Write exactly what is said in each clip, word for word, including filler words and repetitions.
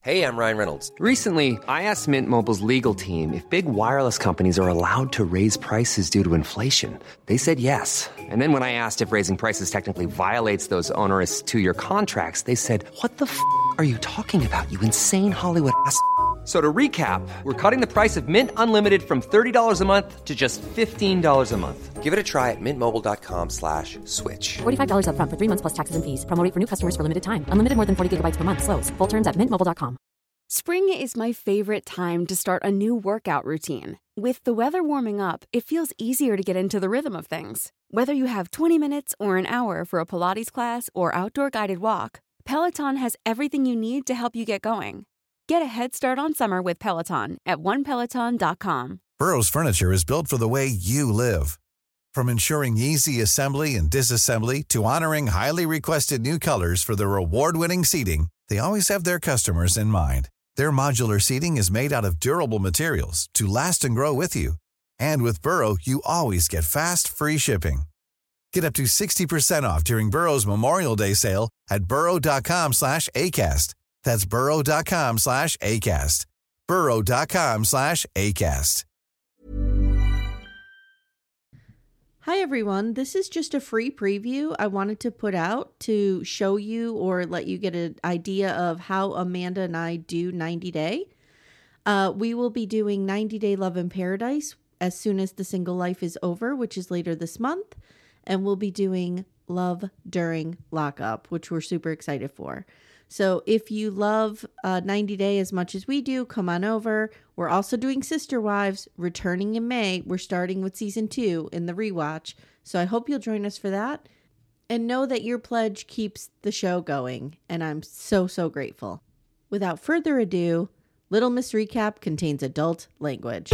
Hey, I'm Ryan Reynolds. Recently, I asked Mint Mobile's legal team if big wireless companies are allowed to raise prices due to inflation. They said yes. And then when I asked if raising prices technically violates those onerous two-year contracts, they said, what the f*** are you talking about, you insane Hollywood ass f- So to recap, we're cutting the price of Mint Unlimited from thirty dollars a month to just fifteen dollars a month. Give it a try at mintmobile.com slash switch. forty-five dollars up front for three months plus taxes and fees. Promo rate for new customers for limited time. Unlimited more than forty gigabytes per month. Slows full terms at mint mobile dot com. Spring is my favorite time to start a new workout routine. With the weather warming up, it feels easier to get into the rhythm of things. Whether you have twenty minutes or an hour for a Pilates class or outdoor guided walk, Peloton has everything you need to help you get going. Get a head start on summer with Peloton at one peloton dot com. Burrow's furniture is built for the way you live. From ensuring easy assembly and disassembly to honoring highly requested new colors for their award-winning seating, they always have their customers in mind. Their modular seating is made out of durable materials to last and grow with you. And with Burrow, you always get fast, free shipping. Get up to sixty percent off during Burrow's Memorial Day sale at burrow.com slash ACAST. That's burrow.com slash ACAST. burrow.com slash ACAST. Hi, everyone. This is just a free preview I wanted to put out to show you or let you get an idea of how Amanda and I do ninety day. Uh, we will be doing ninety day Love in Paradise as soon as The Single Life is over, which is later this month. And we'll be doing Love During Lockup, which we're super excited for. So if you love uh, ninety day as much as we do, come on over. We're also doing Sister Wives, returning in May. We're starting with season two in the rewatch. So I hope you'll join us for that. And know that your pledge keeps the show going. And I'm so, so grateful. Without further ado, Little Miss Recap contains adult language.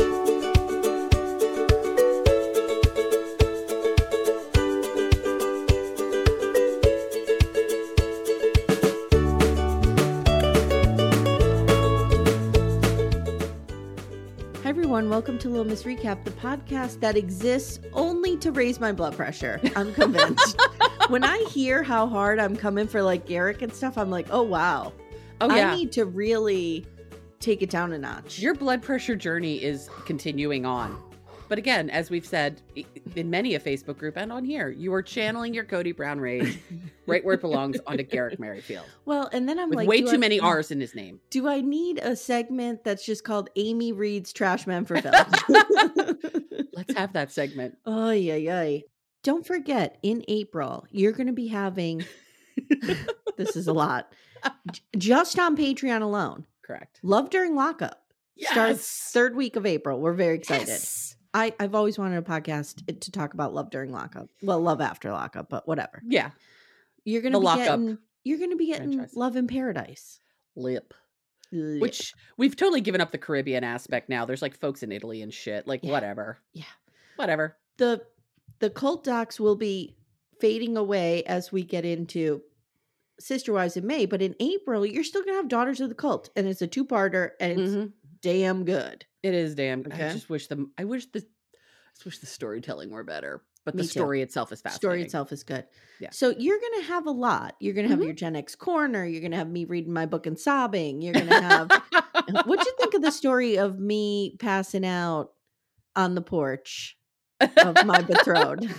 Everyone, welcome to Little Miss Recap, the podcast that exists only to raise my blood pressure. I'm convinced. When I hear how hard I'm coming for like Garrick and stuff, I'm like, oh wow. Oh yeah. I need to really take it down a notch. Your blood pressure journey is continuing on. But again, as we've said in many a Facebook group and on here, you are channeling your Cody Brown rage right where it belongs onto Garrick Merrifield. Well, and then I'm with like, way too I, many R's in his name. Do I need a segment that's just called Amy Reed's Trash Man for Phil? Let's have that segment. Oh, yeah, yeah. Don't forget, in April, you're going to be having, this is a lot, J- just on Patreon alone. Correct. Love During Lockup. Yes. Starts third week of April. We're very excited. Yes. I, I've always wanted a podcast to talk about love during lockup. Well, love after lockup, but whatever. Yeah. You're gonna The be lockup getting you're gonna be getting franchise. Love in Paradise. Lip. Lip. Which we've totally given up the Caribbean aspect now. There's like folks in Italy and shit. Like Yeah. whatever. Yeah. Whatever. The the cult docs will be fading away as we get into Sister Wives in May, but in April, you're still gonna have Daughters of the Cult, and it's a two-parter, and it's Mhm. damn good. It is damn. Okay. I just wish them. I wish the. I just wish the storytelling were better, but Me the too. story itself is fascinating. Story itself is good. Yeah. So you're going to have a lot. You're going to have Mhm. your Gen X corner. You're going to have me reading my book and sobbing. You're going to have. What'd you think of the story of me passing out on the porch of my betrothed?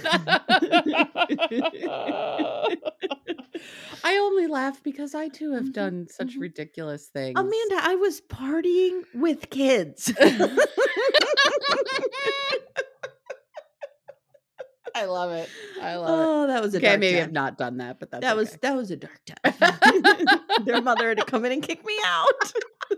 I only laugh because I too have Mhm, done such mhm. ridiculous things. Amanda, I was partying with kids. I love it. I love Oh, that was a it. Okay, dark maybe time. I've not done that, but that's That okay. was that was a dark time. Their mother had to come in and kick me out.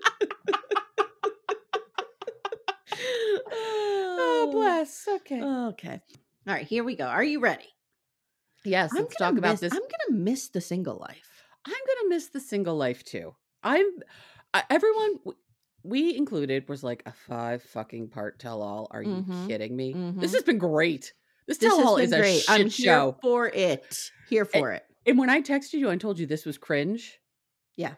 Oh, bless. Okay. Okay. All right, here we go. Are you ready? Yes, I'm let's gonna talk about miss- this. I'm gonna miss the single life. I'm gonna miss the single life too. I'm I, everyone w- we included was like a five fucking part tell all. Are you Mhm, kidding me? mhm. This has been great. This This tell has all been is a great. shit I'm show. here for it. Here for it. And when I texted you and told you this was cringe, Yeah.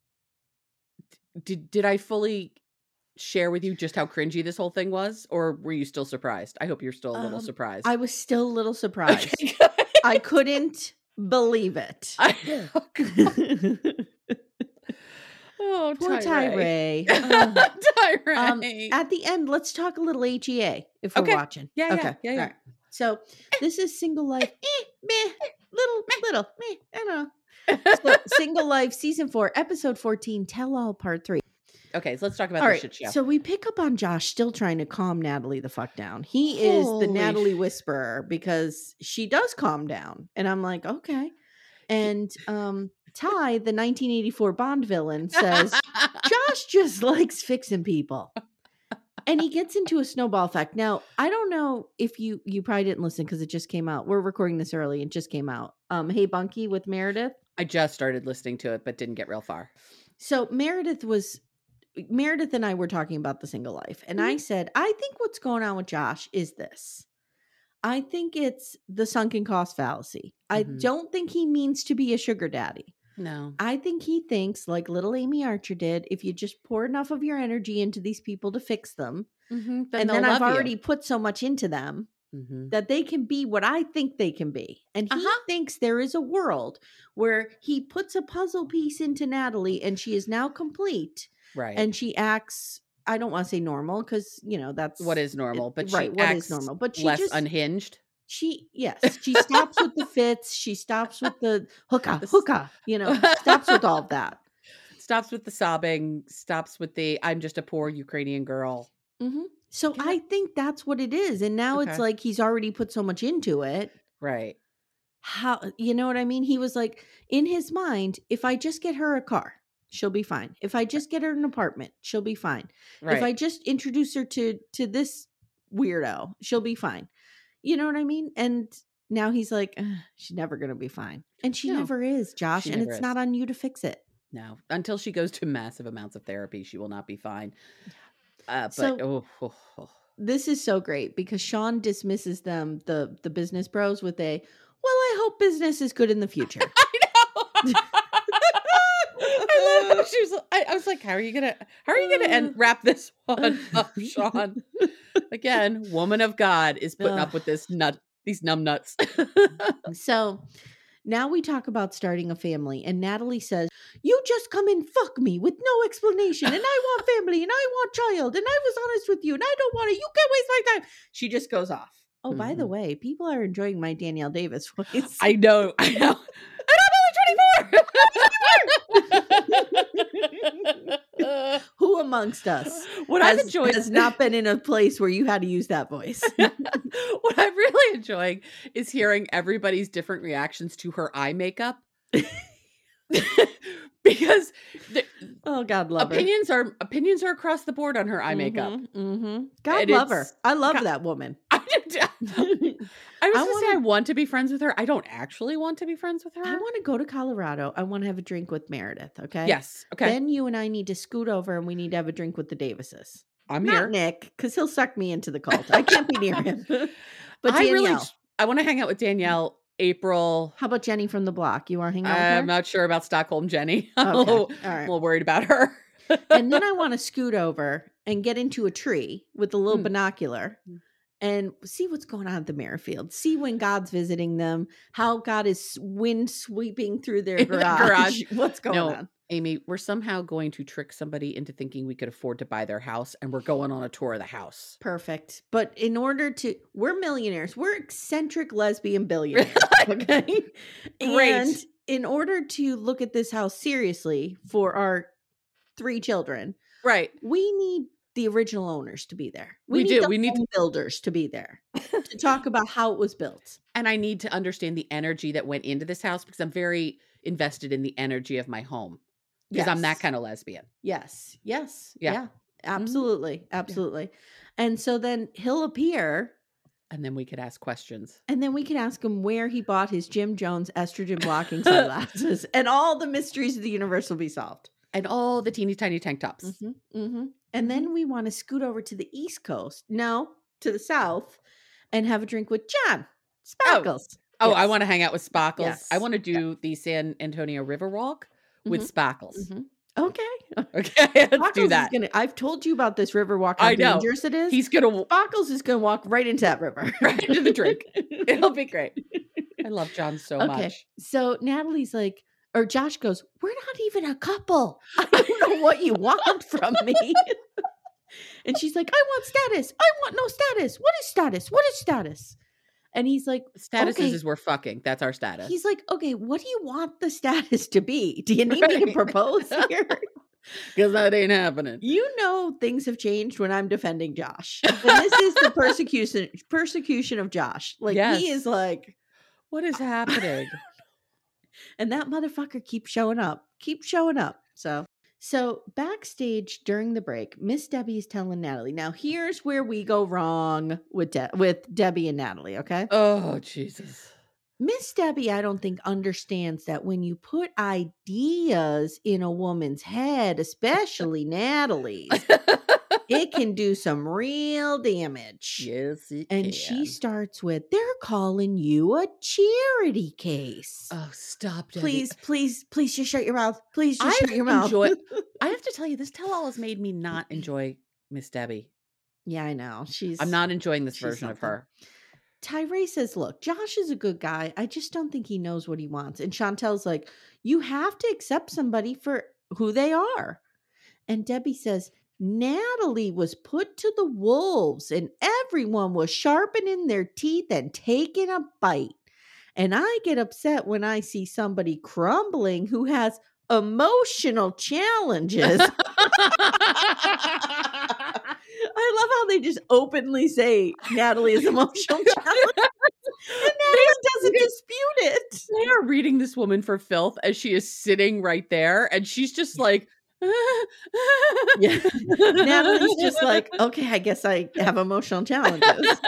did did I fully share with you just how cringy this whole thing was, or were you still surprised? I hope you're still a little Um, surprised. I was still a little surprised. Okay, good. I couldn't believe it. I, oh, God. Oh, Poor Tyree. Tyree. Oh. Tyree. Um, at the end, let's talk a little H E A if we're Okay. watching. Yeah, yeah, okay. yeah, yeah. All right. So this is Single Life. Eh, meh, little, little, meh, I don't know. So Single Life season four, episode fourteen, Tell All part three. Okay, so let's talk about All this right. shit show. So we pick up on Josh still trying to calm Natalie the fuck down. He is Holy the Natalie sh- whisperer because she does calm down. And I'm like, okay. And um Ty, the nineteen eighty-four Bond villain, says Josh just likes fixing people. And he gets into a snowball effect. Now, I don't know if you you probably didn't listen because it just came out. We're recording this early. It just came out. Um, Hey Bunky with Meredith. I just started listening to it, but didn't get real far. So Meredith was Meredith and I were talking about the Single Life. And I said, I think what's going on with Josh is this. I think it's the sunken cost fallacy. I Mhm. don't think he means to be a sugar daddy. No. I think he thinks, like little Amy Archer did, if you just pour enough of your energy into these people to fix them, Mm-hmm. Then and they'll then I've love you. already put so much into them Mm-hmm. that they can be what I think they can be. And he Uh-huh. thinks there is a world where he puts a puzzle piece into Natalie and she is now complete Right. and she acts, I don't want to say normal because, you know, that's what is normal, but she right, what is acts normal. But she less just, unhinged. she, yes, she stops with the fits. She stops with the hookah, The s- hookah, you know, stops with all of that. Stops with the sobbing. Stops with the I'm just a poor Ukrainian girl. hmm So Yeah. I think that's what it is. And now it's Okay. like he's already put so much into it. Right. How, you know what I mean? He was like, in his mind, if I just get her a car, she'll be fine. If I just get her an apartment, she'll be fine. Right. If I just introduce her to to this weirdo, she'll be fine. You know what I mean? And now he's like, "Ugh, she's never gonna be fine. And she No, never is, Josh. she And never it's is. not on you to fix it. No. Until she goes to massive amounts of therapy, she will not be fine. Uh, but So- oh, oh, oh. This is so great because Sean dismisses them, the the business bros, with a, well, I hope business is good in the future. I know. I love how she was. I, I was like, "How are you gonna? How are you gonna end, wrap this one up, Sean?" Again, woman of God is putting up Ugh. with this nut, these numb nuts. So now we talk about starting a family, and Natalie says, you just come and fuck me with no explanation, and I want family, and I want child, and I was honest with you, and I don't want it. You can't waste my time. She just goes off. Oh, by the Mhm. way, people are enjoying my Danielle Davis voice. I know. I know. And I'm only twenty-four. Who amongst us What has, I've enjoyed has not been in a place where you had to use that voice? what I'm really enjoying is hearing everybody's different reactions to her eye makeup. Because the, Oh, God love opinions are opinions are across the board on her eye her. makeup. Mm-hmm. God And love her. it's- I love God- that woman. I, did- I was I gonna say wanna- I want to be friends with her. I don't actually want to be friends with her. I want to go to Colorado. I want to have a drink with Meredith. Okay. Yes. Okay. Then you and I need to scoot over and we need to have a drink with the Davises. I'm Not here. Nick, because he'll suck me into the cult. I can't be near him. But I Danielle, really I want to hang out with Danielle. April. how about Jenny from the block? You want to hang out with I'm her? not sure about Stockholm Jenny. I'm, a Okay. little, All I'm right. a little worried about her. And then I want to scoot over and get into a tree with a little Mm. binocular Mm. and see what's going on at the Merrifield. See when God's visiting them, how God is wind sweeping through their In the garage. garage. What's going No. on? Amy, we're somehow going to trick somebody into thinking we could afford to buy their house, and we're going on a tour of the house. Perfect. But in order to, we're millionaires. We're eccentric lesbian billionaires. Okay. Great. And in order to look at this house seriously for our three children, Right. we need the original owners to be there. We need do. the We need home builders to be there to talk about how it was built. And I need to understand the energy that went into this house because I'm very invested in the energy of my home. Because I'm that Yes. kind of lesbian. Yes. Yes. Yeah. Yeah. Absolutely. Absolutely. And so then he'll appear. And then we could ask questions. And then we can ask him where he bought his Jim Jones estrogen blocking sunglasses, and all the mysteries of the universe will be solved. And all the teeny tiny tank tops. Mm-hmm, mm-hmm. And then we want to scoot over to the East Coast, no, to the South, and have a drink with John Sparkles. Oh, I Yes. want to hang out with Sparkles. Yes. I want to do the San Antonio River Walk with Mhm. Sparkles. Mhm. Okay, Okay, let's Sparkles do is that. gonna- I've told you about this river walk. How I know. dangerous it is. He's gonna Sparkles is going to walk right into that river, right into the drink. It'll be great. I love John so Okay, much. so Natalie's like, or Josh goes, we're not even a couple. I don't know what you want from me. And she's like, I want status. I want no status. What is status? What is status? And he's like, Status okay. is, is we're fucking. That's our status. He's like, okay, what do you want the status to be? Do you need me to Right. propose here? Because that ain't happening. You know things have changed when I'm defending Josh. And this is the persecution persecution of Josh. Like Yes. he is like, What is happening? and that motherfucker keeps showing up. Keep showing up. So so backstage during the break, Miss Debbie is telling Natalie. Now here's where we go wrong with De- with Debbie and Natalie, okay? Oh, Jesus. Miss Debbie, I don't think understands that when you put ideas in a woman's head, especially Natalie's, it can do some real damage. Yes, it And can. she starts with, they're calling you a charity case. Oh, stop, Debbie. please, please, please just shut your mouth. Please just I shut your mouth. enjoy. I have to tell you, this tell-all has made me not enjoy Miss Debbie. Yeah, I know. She's I'm not enjoying this she's version of something. her. Tyree says, look, Josh is a good guy. I just don't think he knows what he wants. And Chantel's like, you have to accept somebody for who they are. And Debbie says, Natalie was put to the wolves and everyone was sharpening their teeth and taking a bite. And I get upset when I see somebody crumbling who has emotional challenges. I love how they just openly say Natalie is emotional challenge. And Natalie doesn't dispute it. They are reading this woman for filth as she is sitting right there, and she's just like, Yeah. Natalie's just like, okay, I guess I have emotional challenges.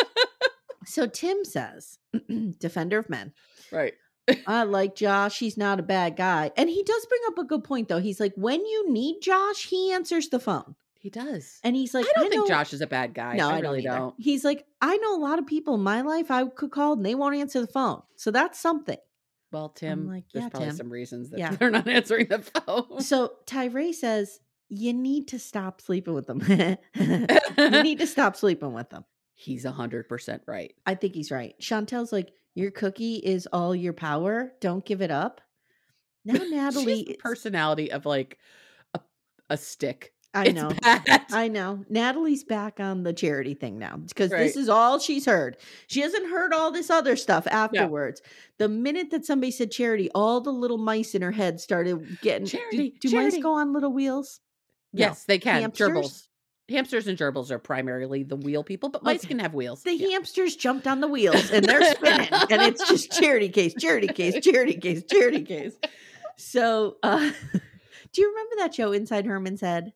So Tim says, defender of men, right. I like Josh. He's not a bad guy. And he does bring up a good point, though. He's like, when you need Josh, he answers the phone. He does. And he's like, I don't I think know- Josh is a bad guy. No, I, I, really don't, either. don't. He's like, I know a lot of people in my life I could call and they won't answer the phone. So that's something. Well, Tim, like, there's yeah, probably Tim. some reasons that Yeah. they're not answering the phone. So Tyree says, you need to stop sleeping with them. You need to stop sleeping with them. He's one hundred percent right. I think he's right. Chantel's like, your cookie is all your power. Don't give it up. Now She Natalie, has the personality of like a, a stick. I It's know. bad. I know. Natalie's back on the charity thing now because Right. this is all she's heard. She hasn't heard all this other stuff afterwards. The minute that somebody said charity, all the little mice in her head started getting Charity, Do, do charity. mice go on little wheels? No. Yes, they can. Hamsters? Gerbils. Hamsters and gerbils are primarily the wheel people, but mice Okay. can have wheels. The Yeah. hamsters jumped on the wheels and they're spinning, and it's just charity case, charity case, charity case, charity case. So, uh, do you remember that show Inside Herman's Head?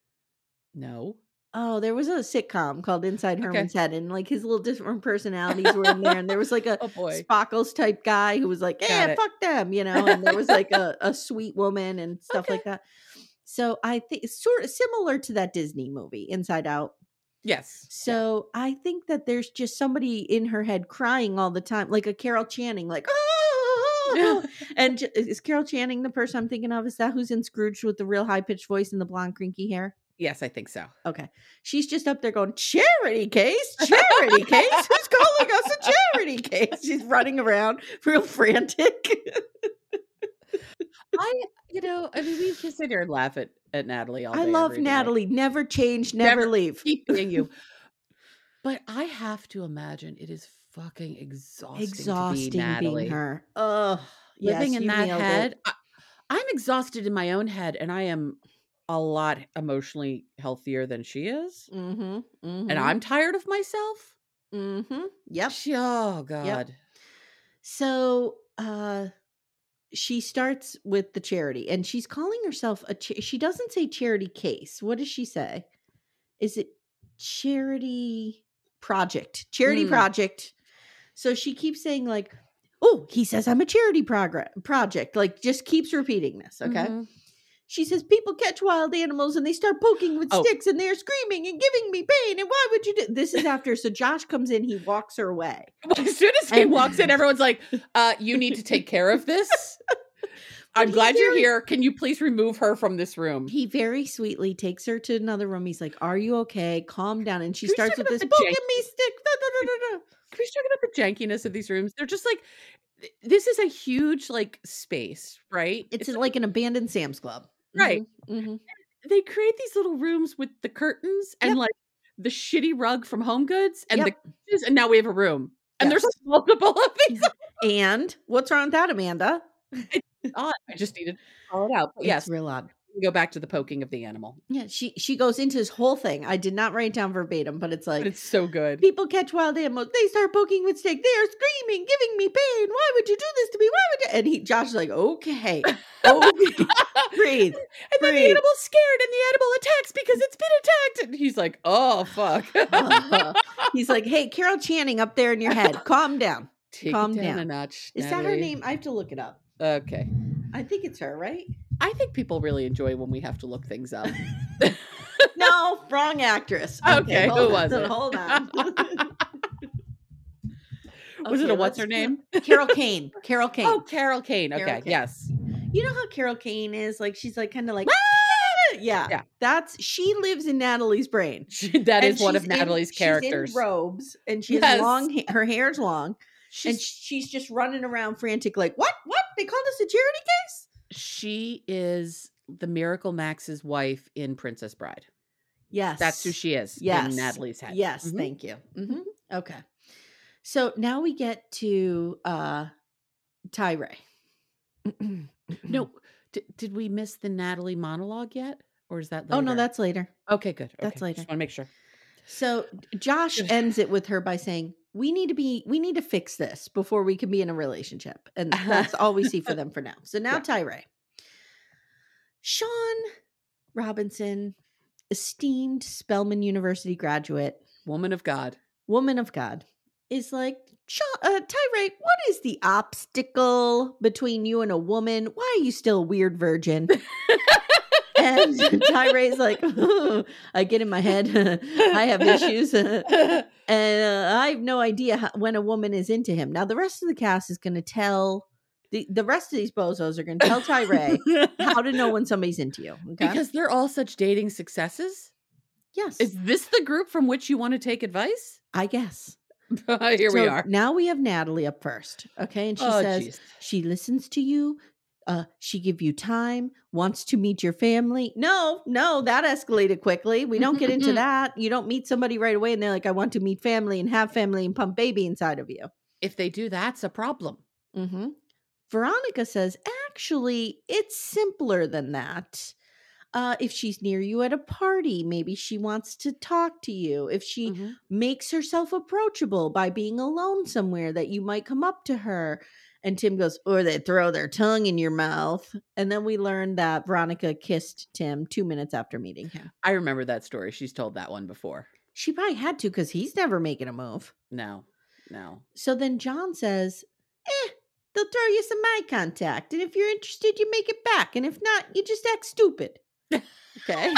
No. Oh, there was a sitcom called Inside Okay. Herman's Head, and like his little different personalities were in there. And there was like a Oh, boy. Sparkles type guy who was like, Got "Yeah, it. fuck them," you know. And there was like a, a sweet woman and stuff like that. So I think it's sort of similar to that Disney movie, Inside Out. Yes. So I think that there's just somebody in her head crying all the time, like a Carol Channing, like, oh. And j- is Carol Channing the person I'm thinking of? Is that who's in Scrooge with the real high pitched voice and the blonde, crinky hair? Yes, I think so. Okay. She's just up there going, charity case, charity case. Who's calling us a charity case? She's running around real frantic. I, you know, I mean, we just sit here and laugh at, at Natalie all day. I love every day. Natalie. Never change, never, Never leave. Keep being you. But I have to imagine it is fucking exhausting, Exhausting to be Natalie. being her. Ugh. Living yes, in you that nailed it. head. I, I'm exhausted in my own head, and I am a lot emotionally healthier than she is. Mm-hmm. mm-hmm. And I'm tired of myself. Mm-hmm. Yep. She- oh, God. So uh she starts with the charity and she's calling herself a cha- she doesn't say charity case. What does she say? Is it charity project? Charity Mm. project. So she keeps saying like, "Oh, he says I'm a charity progress project." Like just keeps repeating this, okay? Mhm. She says people catch wild animals and they start poking with Oh. sticks and they're screaming and giving me pain. And why would you do this? Is after so Josh comes in, he walks her away. As soon as he And- walks in, everyone's like, uh, you need to take care of this. I'm he's glad you're very- here. Can you please remove her from this room? He very sweetly takes her to another room. He's like, "Are you okay? Calm down." And she Can we starts talk with about this the poking jank- me stick. Da, da, da, da, da. Can we talk about the jankiness of these rooms? They're just like, this is a huge like space, right? It's, like an abandoned Sam's Club. Right. Mhm, mhm. They create these little rooms with the curtains and Yep. like the shitty rug from Home Goods and Yep. the couches, and now we have a room. And Yes. there's like multiple of these. And what's wrong with that, Amanda? Odd. I just needed to call it out. But yes, It's real odd. we can go back to the poking of the animal. Yeah, she she goes into this whole thing. I did not write it down verbatim, but it's like But it's so good. people catch wild animals. They start poking with stick. They are screaming, giving me pain. Why would you do this to me? Why would you? And he, Josh is like, okay, okay, breathe. And then the breathe. animal's scared and the animal attacks because it's been attacked. And he's like, oh, fuck. Uh, he's like, hey, Carol Channing up there in your head. Calm down. Take Calm it down, down. a notch. Is that her Natalie. name? I have to look it up. Okay. I think it's her, right? I think people really enjoy when we have to look things up. No, wrong actress. Okay, hold who on, was it? Hold on. Was it Okay, a what's let's her do- name? Carol Kane. Carol Kane. Oh, Carol Kane. Okay, Carol Kane. yes. You know how Carol Kane is? Like she's like kind of like "Ah!" yeah. Yeah. That's she lives in Natalie's brain. She, that And is one of she's in- Natalie's characters. She's in robes and she has Yes. long ha- her hair's long and She's, she's just running around frantic like, "What? What? They called us a charity case?" she is the Miracle Max's wife in Princess Bride. Yes. That's who she is Yes. in Natalie's head. Yes, Mhm. thank you. hmm Okay. So now we get to uh Tyree. No, d- did we miss the Natalie monologue yet? Or is that later? Oh no, that's later. Okay, good. Okay. that's later. Just want to make sure. So Josh ends it with her by saying, "We need to be, we need to fix this before we can be in a relationship," and that's all we see for them for now. So now Right. Tyree, Sean Robinson, esteemed Spelman University graduate, Woman of God. woman of God, is like, Sean, uh, Tyree, what is the obstacle between you and a woman? Why are you still a weird virgin? And Tyree's like, I get in my head. I have issues. And uh, I have no idea how, when a woman is into him. Now, the rest of the cast is going to tell, the, the rest of these bozos are going to tell Tyree how to know when somebody's into you. Okay? Because they're all such dating successes. yes, Is this the group from which you want to take advice? I guess. Here we So are. Now we have Natalie up first. Okay. And she Oh, says, jeez. she listens to you. Uh, she give you time, wants to meet your family. No, no, that escalated quickly. We don't get into that. You don't meet somebody right away and they're like, I want to meet family and have family and pump baby inside of you. If they do, that's a problem. Mm-hmm. Veronica says, actually, it's simpler than that. Uh, if she's near you at a party, maybe she wants to talk to you. If she Mhm. makes herself approachable by being alone somewhere, that you might come up to her. And Tim goes, or they throw their tongue in your mouth. And then we learned that Veronica kissed Tim two minutes after meeting him. I remember that story. She's told that one before. She probably had to because he's never making a move. No, no. So then John says, eh, they'll throw you some eye contact. And if you're interested, you make it back. And if not, you just act stupid. Okay.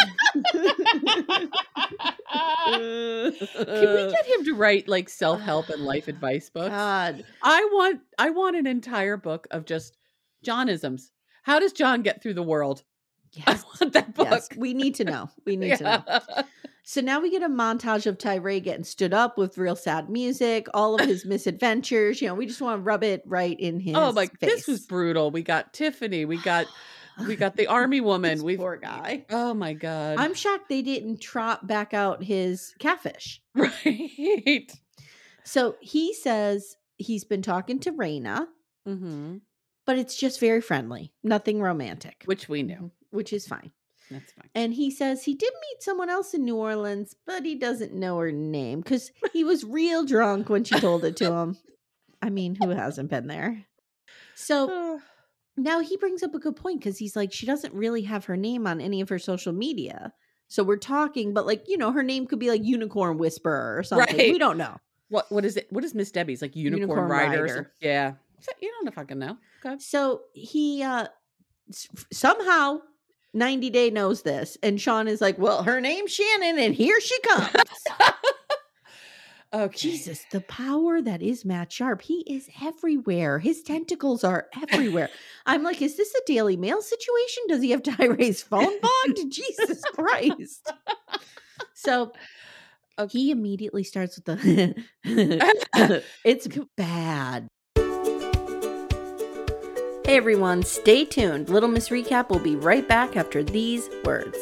Can we get him to write like self-help and life advice books? God. I want I want an entire book of just Johnisms. How does John get through the world? I Yes. want that book. Yes. We need to know. We need to know. Yeah. So now we get a montage of Tyree getting stood up with real sad music, all of his misadventures. You know, we just want to rub it right in his Oh my! face. This was brutal. We got Tiffany. We got we got the army woman. This We poor guy. Oh my god! I'm shocked they didn't trot back out his catfish. right. So he says he's been talking to Raina, Mm-hmm. but it's just very friendly, nothing romantic, Which we knew. which is fine. That's fine. And he says he did meet someone else in New Orleans, but he doesn't know her name because he was real drunk when she told it to him. I mean, who hasn't been there? So now he brings up a good point because he's like, she doesn't really have her name on any of her social media. So we're talking, but like, you know, her name could be like Unicorn Whisperer or something. Right. We don't know. What what is it? What is Miss Debbie's like unicorn, Unicorn rider? or rider. something? Yeah. So- You don't fucking know. Okay. So he uh s- somehow ninety Day knows this. And Sean is like, well, her name's Shannon and here she comes. Okay. Jesus, the power that is Matt Sharp. He is everywhere. His tentacles are everywhere. I'm like, is this a Daily Mail situation? Does he have Tyree's phone bogged? Jesus Christ. So he immediately starts with the it's bad. Hey everyone, stay tuned. Little Miss Recap will be right back after these words.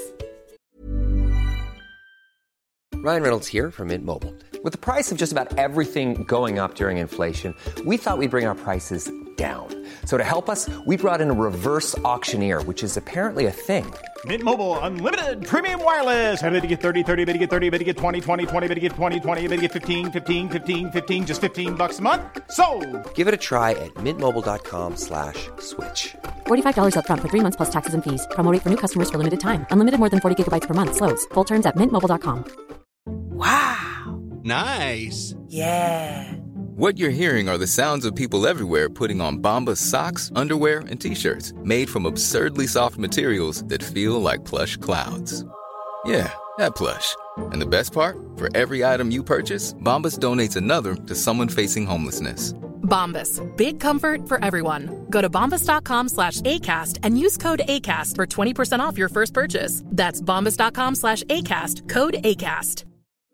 Ryan Reynolds here from Mint Mobile. With the price of just about everything going up during inflation, we thought we'd bring our prices down. So to help us, we brought in a reverse auctioneer, which is apparently a thing. Mint Mobile Unlimited Premium Wireless. How to get thirty, thirty, how to get thirty, how to get twenty, twenty, twenty, how to get twenty, twenty, how to get fifteen, fifteen, fifteen, fifteen, just fifteen bucks a month? Sold! Give it a try at mintmobile.com slash switch. forty-five dollars up front for three months plus taxes and fees. Promo rate for new customers for limited time. Unlimited more than forty gigabytes per month. Slows full terms at mint mobile dot com. Wow. Nice. Yeah. What you're hearing are the sounds of people everywhere putting on Bombas socks, underwear, and T-shirts made from absurdly soft materials that feel like plush clouds. Yeah, that plush. And the best part? For every item you purchase, Bombas donates another to someone facing homelessness. Bombas. Big comfort for everyone. Go to bombas.com slash ACAST and use code ACAST for twenty percent off your first purchase. That's bombas.com slash ACAST. Code ACAST.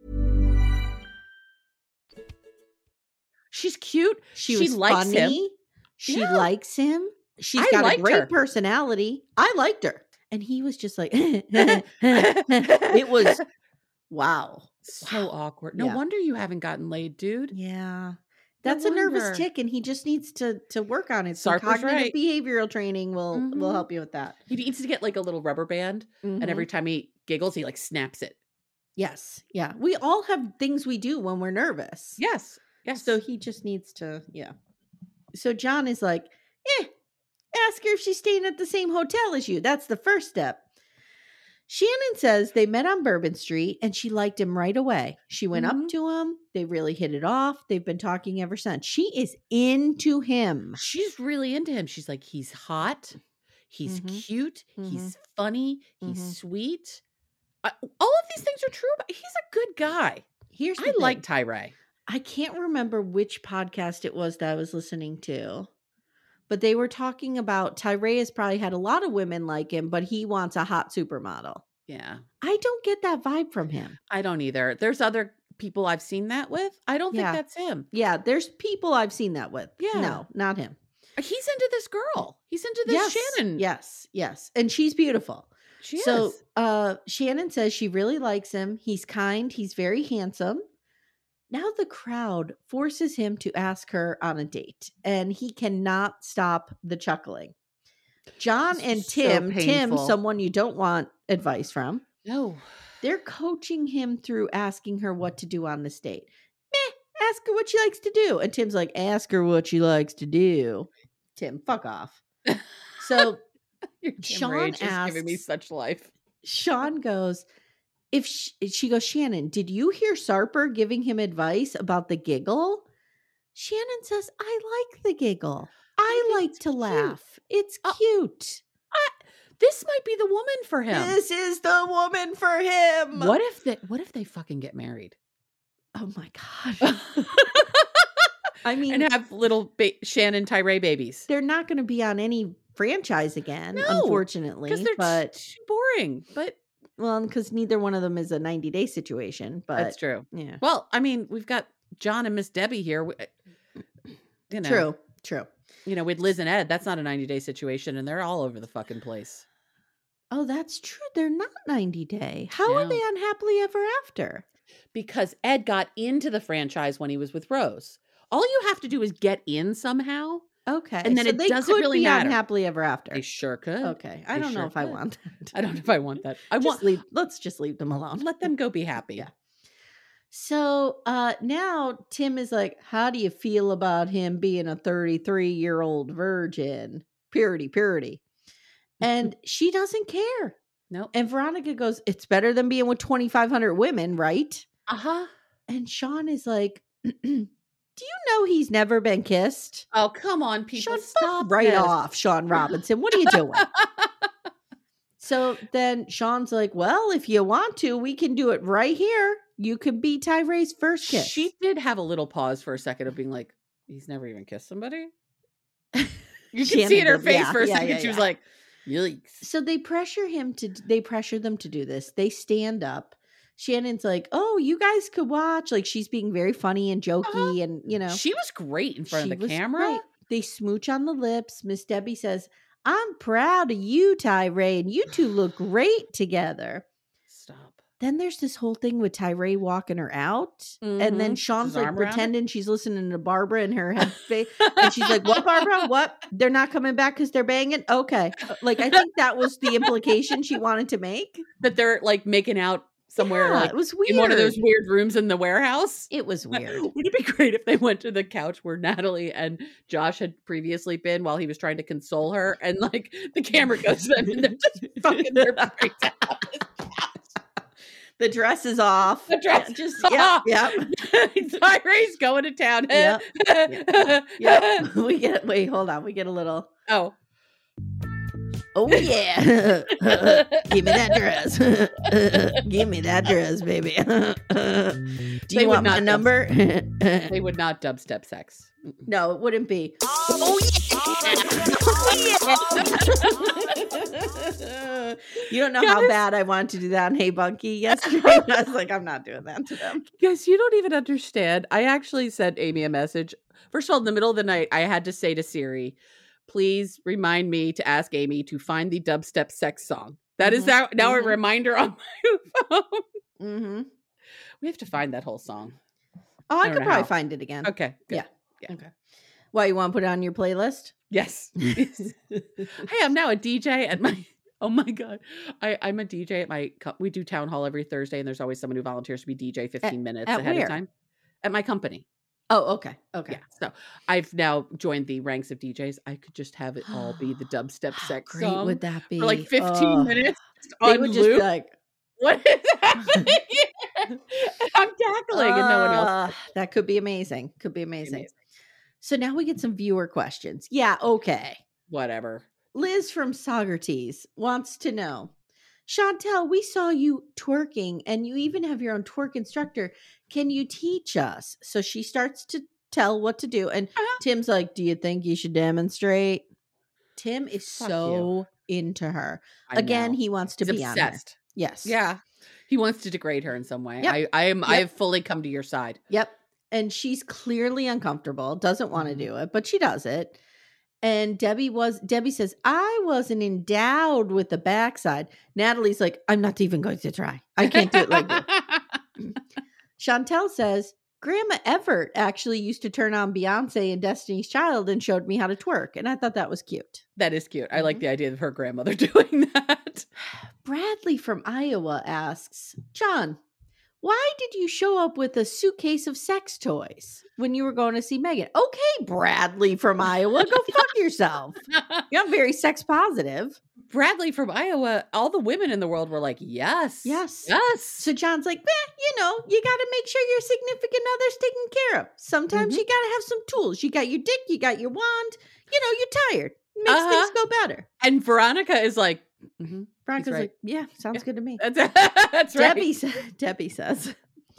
She's cute. She, She was likes funny. him. She Yeah. likes him. She's I got a liked great her. personality. I liked her. And he was just like, it was, wow. So awkward. No Yeah. wonder you haven't gotten laid, dude. Yeah. That's a nervous wonder. tick, and he just needs to to work on it. Some Sarper's cognitive right. behavioral training will will Mhm. help you with that. He needs to get like a little rubber band, and every Mhm. time he giggles, he like snaps it. Yes, yeah, we all have things we do when we're nervous. Yes. Yes. So he just needs to, yeah. So John is like, eh, ask her if she's staying at the same hotel as you. That's the first step. Shannon says they met on Bourbon Street and she liked him right away. She went Mhm. up to him. They really hit it off. They've been talking ever since. She is into him. she's really into him. She's like, he's hot. He's Mhm. cute. Mhm. He's funny. He's Mhm. sweet. I, all of these things are true, but he's a good guy. Here's the I thing. like Tyree. I can't remember which podcast it was that I was listening to, but they were talking about Tyree has probably had a lot of women like him, but he wants a hot supermodel. Yeah. I don't get that vibe from him. I don't either. There's other people I've seen that with. I don't Yeah. think that's him. Yeah, there's people I've seen that with. Yeah. No, not him. He's into this girl. He's into this yes, Shannon. Yes, yes. And she's beautiful. She so is. uh Shannon says she really likes him. He's kind, he's very handsome. Now the crowd forces him to ask her on a date, and he cannot stop the chuckling. John This and is so Tim, Tim, painful. someone you don't want advice from, No. they're coaching him through asking her what to do on this date. Meh, ask her what she likes to do. And Tim's like, ask her what she likes to do. Tim, fuck off. So Your Tim Sean Rage is giving me asks- such life. Sean goes, if she, she goes, Shannon, did you hear Sarper giving him advice about the giggle? Shannon says, I like the giggle. I, I think like it's to cute. laugh. It's Oh, cute. This might be the woman for him. This is the woman for him. What if they what if they fucking get married? Oh my God. I mean, and have little ba- Shannon Tyree babies. they're not going to be on any franchise again, No, unfortunately. Because they're but t- too boring. But well, because neither one of them is a ninety day situation. But that's true. Yeah, Well, I mean, we've got John and Miss Debbie here. We- You know, true, true. You know, with Liz and Ed, that's not a ninety day situation, and they're all over the fucking place. Oh, that's true. They're not ninety day. How are No. they on Happily Ever After? Because Ed got into the franchise when he was with Rose. All you have to do is get in somehow. Okay, And then so it they doesn't could really be matter. on Happily Ever After. They sure could. Okay, I They don't know sure if I could. want that. I don't know if I want that. I Just want leave. Let's just leave them alone. let them go be happy. Yeah. So uh now Tim is like, how do you feel about him being a thirty-three year old virgin? Purity, purity. And she doesn't care. Nope. And Veronica goes, it's better than being with twenty-five hundred women, right? Uh huh. And Sean is like, do you know he's never been kissed? Oh, come on, people. Sean, Stop fuck right this. off, Sean Robinson. What are you doing? So then Sean's like, well, if you want to, we can do it right here. You could be Tyree's first kiss. She did have a little pause for a second of being like, he's never even kissed somebody. You can Shannon see in her did, face yeah, for a yeah, second. yeah, she was yeah. like, yikes. So they pressure him to, they pressure them to do this. They stand up. Shannon's like, oh, you guys could watch. Like she's being very funny and jokey Uh-huh. and, you know. She was great in front she of the was camera. great. They smooch on the lips. Miss Debbie says, I'm proud of you, Tyree, and you two look great together. Stop. Then there's this whole thing with Tyree walking her out. Mm-hmm. And then Sean's like pretending she's listening to Barbara in her head face. And she's like, what, Barbara? What? They're not coming back because they're banging? Okay. Like, I think that was the implication she wanted to make. That they're like making out somewhere. Yeah, like, it was weird. In one of those weird rooms in the warehouse. It was weird. Would it be great if they went to the couch where Natalie and Josh had previously been while he was trying to console her, and like the camera goes to them and they're just fucking their brains out. The dress is off. The dress yeah, just is yeah, off. Yeah. Tyree's going to town. Yep. yep. Yep. We get wait, hold on. We get a little. Oh. Oh yeah. Give me that dress. Give me that dress, baby. Do you they want my number? They would not dubstep sex. No, it wouldn't be. Oh yeah. Oh, yeah. You don't know Guys, how bad I wanted to do that on Hey Bunky yesterday. I was like, I'm not doing that to them. Guys, you don't even understand. I actually sent Amy a message. First of all, in the middle of the night, I had to say to Siri, please remind me to ask Amy to find the dubstep sex song. That mm-hmm. is now, now mm-hmm. a reminder on my phone. Mm-hmm. We have to find that whole song. Oh, I, I could probably how. find it again. Okay. Good. Yeah. Yeah. Okay. Why, you want to put it on your playlist? Yes. Hey, I'm now a D J at my, oh my God. I, I'm a D J at my, we do town hall every Thursday and there's always someone who volunteers to be D J fifteen at, minutes at ahead where? of time. At my company. Oh, okay. Okay. Yeah. So I've now joined the ranks of D Js. I could just have it all be the dubstep sex How great song. would that be? For like fifteen oh. minutes. They on would loop. just be like, what is happening here? I'm cackling uh, and no one else. That could be amazing. Could be amazing. amazing. So now we get some viewer questions. Yeah, okay. Whatever. Liz from Saugerties wants to know, Chantel, we saw you twerking and you even have your own twerk instructor. Can you teach us? So she starts to tell what to do. And uh-huh. Tim's like, do you think you should demonstrate? Tim is Fuck so you. into her. I Again, know. he wants to He's be obsessed. on her. Yes. Yeah. He wants to degrade her in some way. Yep. I, I am. Yep. I have fully come to your side. Yep. And she's clearly uncomfortable, doesn't want to do it, but she does it. And Debbie was, Debbie says, I wasn't endowed with the backside. Natalie's like, I'm not even going to try. I can't do it like you. Chantel says, Grandma Everett actually used to turn on Beyonce and Destiny's Child and showed me how to twerk. And I thought that was cute. That is cute. I like the idea of her grandmother doing that. Bradley from Iowa asks, John, why did you show up with a suitcase of sex toys when you were going to see Megan? Okay, Bradley from Iowa, go fuck yourself. You're not very sex positive. Bradley from Iowa, all the women in the world were like, yes. Yes. Yes. So John's like, eh, you know, you got to make sure your significant other's taken care of. Sometimes mm-hmm. you got to have some tools. You got your dick, you got your wand. You know, you're tired. It makes uh-huh. things go better. And Veronica is like, mm-hmm. Veronica's right. like, yeah, sounds yeah. good to me. That's, that's Debbie, right. Debbie says,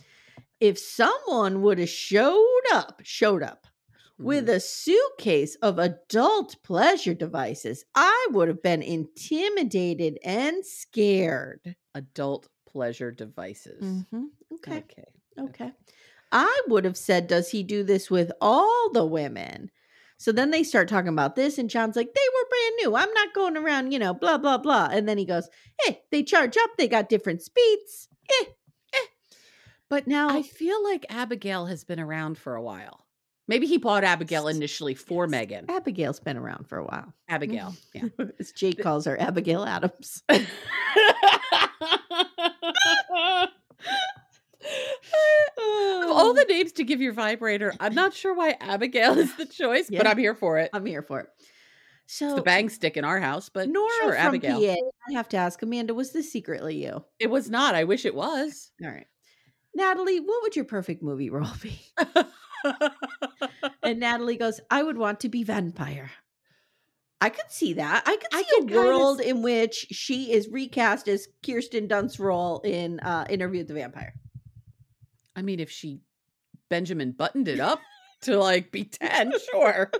if someone would have showed up, showed up mm-hmm. with a suitcase of adult pleasure devices, I would have been intimidated and scared. Adult pleasure devices. Mm-hmm. Okay. Okay. Okay. I would have said, does he do this with all the women? So then they start talking about this, and John's like, they were brand new. I'm not going around, you know, blah, blah, blah. And then he goes, hey, they charge up. They got different speeds. Eh, eh. But now I feel like Abigail has been around for a while. Maybe he bought Abigail initially for yes. Megan. Abigail's been around for a while. Abigail, yeah. As Jake calls her, Abigail Adams. Of all the names to give your vibrator, I'm not sure why Abigail is the choice, yeah. but I'm here for it. I'm here for it. So it's the bang stick in our house, but Nora sure, from Abigail. P A, I have to ask, Amanda, was this secretly you? It was not. I wish it was. All right. Natalie, what would your perfect movie role be? And Natalie goes, I would want to be vampire. I could see that. I could see I could a world of... in which she is recast as Kirsten Dunst's role in uh, Interview with the Vampire. I mean, if she Benjamin buttoned it up to like be ten, sure.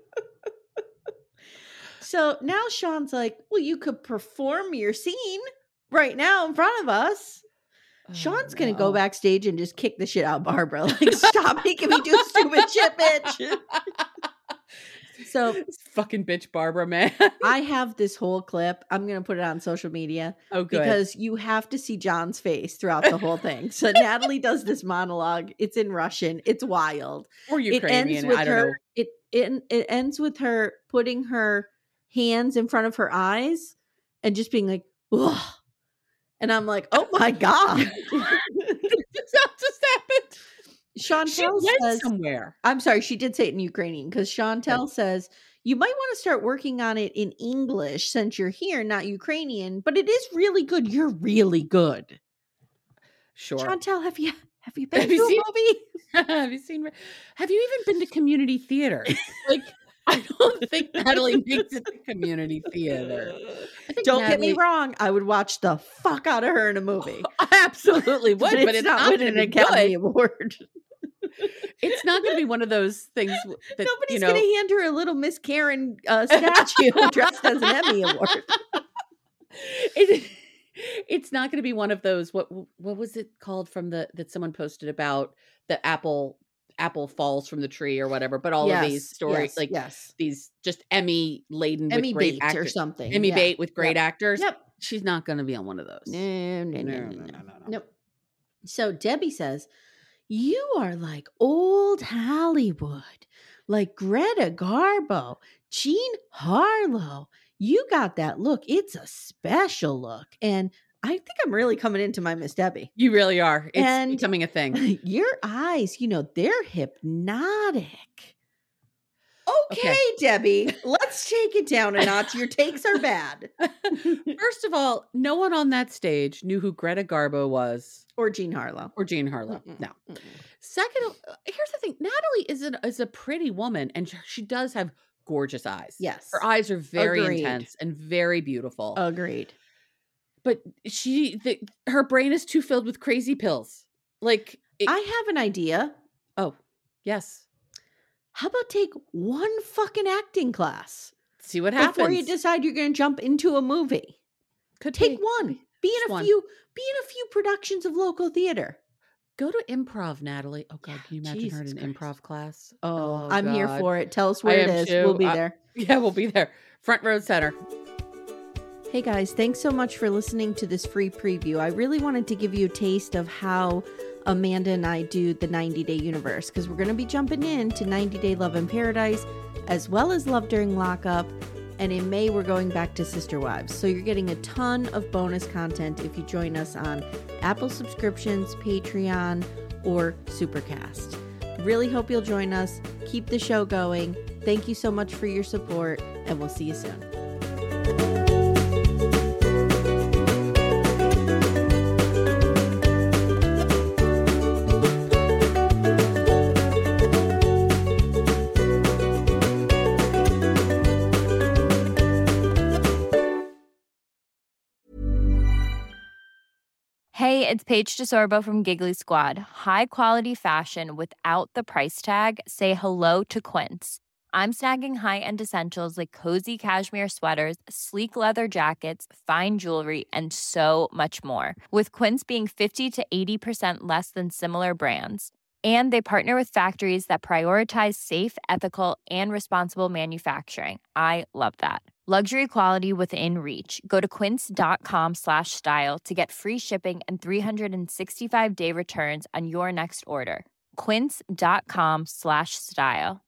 So now Sean's like, well, you could perform your scene right now in front of us. Oh, Sean's no. going to go backstage and just kick the shit out of Barbara. Like, stop making me do stupid shit, bitch. So This fucking bitch Barbara, man. I have this whole clip. I'm going to put it on social media. Oh, good. Because you have to see John's face throughout the whole thing. So Natalie does this monologue. It's in Russian. It's wild. Or Ukrainian. It ends with I don't her. know. It, it it ends with her putting her hands in front of her eyes and just being like, ugh. And I'm like, oh my God. That just happened. Chantel She went says somewhere. I'm sorry, she did say it in Ukrainian because Chantel Oh. says you might want to start working on it in English since you're here, not Ukrainian, but it is really good. You're really good. Sure. Chantel, have you have you been Have to you a seen- movie? Have you seen? Have you even been to community theater? Like, I don't think Natalie makes it to community theater. I think Don't get me Natalie- wrong. I would watch the fuck out of her in a movie. I absolutely would, but, but it's, not, winning an gonna be Academy good. Award. It's not going to be one of those things w- that Nobody's you know. going to hand her a little Miss Karen uh, statue dressed as an Emmy Award. it, it's not going to be one of those. What what was it called from the that someone posted about the apple apple falls from the tree or whatever? But all Yes, of these stories, yes, like yes. these, just Emmy laden Emmy with great bait or actors. something. Emmy yeah. bait with great Yep. actors. Yep. She's not going to be on one of those. No, no, no, No, no, no, no, no, no. no, no. Nope. So Debbie says, you are like old Hollywood, like Greta Garbo, Jean Harlow. You got that look. It's a special look. And I think I'm really coming into my Miss Debbie. You really are. It's And- becoming a thing. Your eyes, you know, they're hypnotic. Okay, Okay. Debbie, let's take it down a notch. Your takes are bad. First of all, no one on that stage knew who Greta Garbo was Or Jean Harlow. or Jean Harlow. Mm-mm, No. mm-mm. Second, uh, here's the thing: Natalie is a is a pretty woman, and sh- she does have gorgeous eyes. Yes. her eyes are very Agreed. intense and very beautiful. Agreed. but she, the, her brain is too filled with crazy pills. Like, it- I have an idea. oh yes, How about take one fucking acting class see what happens before you decide you're going to jump into a movie? Could Take be. one. Be Just in a one. few. Be in a few productions of local theater. Go to improv, Natalie. Oh God, Yeah, can you imagine her in Jesus an Christ. improv class? Oh, I'm here God. for it. Tell us where I it am is. too. We'll be I- there. Yeah, we'll be there. Front row center. Hey guys, thanks so much for listening to this free preview. I really wanted to give you a taste of how Amanda and I do the ninety day universe because we're going to be jumping into ninety day Love in Paradise as well as Love During Lockup. And in May, we're going back to Sister Wives. So you're getting a ton of bonus content if you join us on Apple subscriptions, Patreon, or Supercast. Really hope you'll join us. Keep the show going. Thank you so much for your support, and we'll see you soon. Hey, it's Paige DeSorbo from Giggly Squad. High quality fashion without the price tag. Say hello to Quince. I'm snagging high-end essentials like cozy cashmere sweaters, sleek leather jackets, fine jewelry, and so much more. With Quince being fifty to eighty percent less than similar brands. And they partner with factories that prioritize safe, ethical, and responsible manufacturing. I love that. Luxury quality within reach. Go to quince.com slash style to get free shipping and three sixty-five day returns on your next order. Quince.com slash style.